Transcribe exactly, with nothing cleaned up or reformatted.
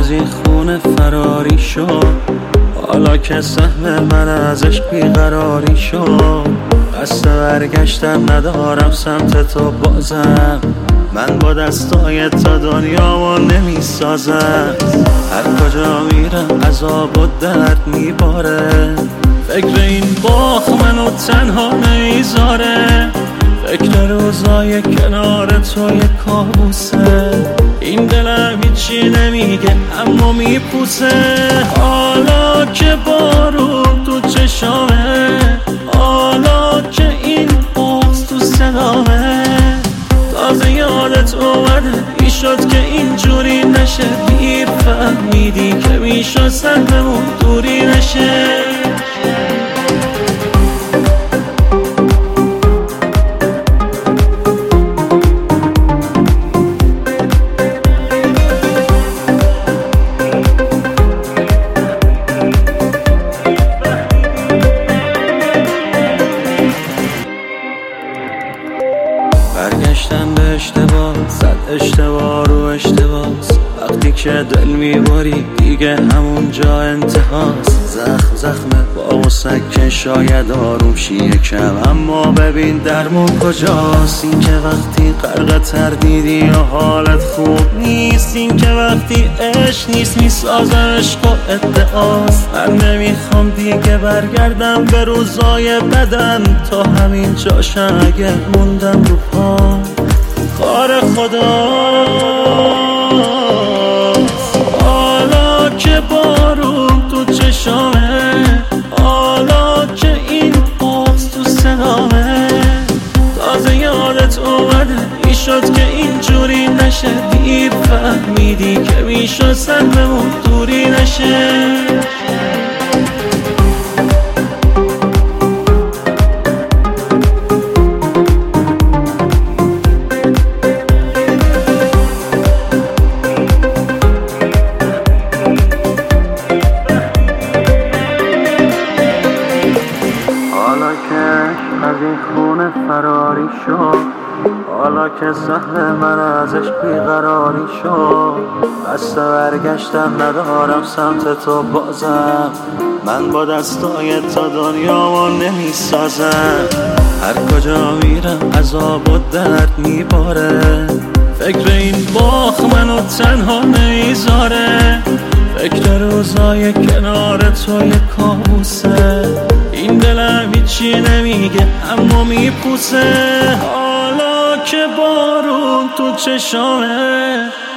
از این خونه فراری شد، حالا که سهم من ازش بیقراری شد. قصد برگشتن ندارم سمت تو بازم، من با دستای تا دنیامو نمی سازم. هر کجا میرم عذاب و درد میباره، فکر این باخ منو تنها نمیذاره. فکر روزای کنار تو یه کابوسه، این دلم هیچی نمیگه اما میپوسه. حالا که بارون تو چشامه، حالا که این بغض تو صدامه، تازه یادت اومده ای شد که اینجوری نشه. دیر فهمیدی که میشد سهممون دوری نشه. برگشتم به اشتباه، زد اشتباه رو اشتباس. وقتی که دل میباری دیگه همون جا انتهاست. زخم زخمه با سکه شاید آروم شی یکم، اما ببین درمون کجاست. این که وقتی غرق تردیدی و حالت خوب نیست، این که وقتی عشق نیست میسازه عشق و ادعاست. من نمیخوام دیگه برگردم به روزای بدم، تا همین جاشم اگه موندم رو پام کار خداست. حالا که بارون تو چشامه، حالا که این بغض تو صدامه، تازه یادت اومده ای شد که اینجوری نشه. دیر فهمیدی که میشد سهممون دوری نشه. از این خونه فراری شد، حالا که سهم من ازش بیقراری شد. قصد برگشتن ندارم سمت تو بازم، من با دستای تا دنیامو نمی سازم. هر کجا میرم عذاب و درد میباره، فکر این باخ منو تنها نمیذاره. فکر روزای کنار تو یه کابوسه، این دلم هیچی نمیگه اما میپوسه. حالا که بارون تو چشامه،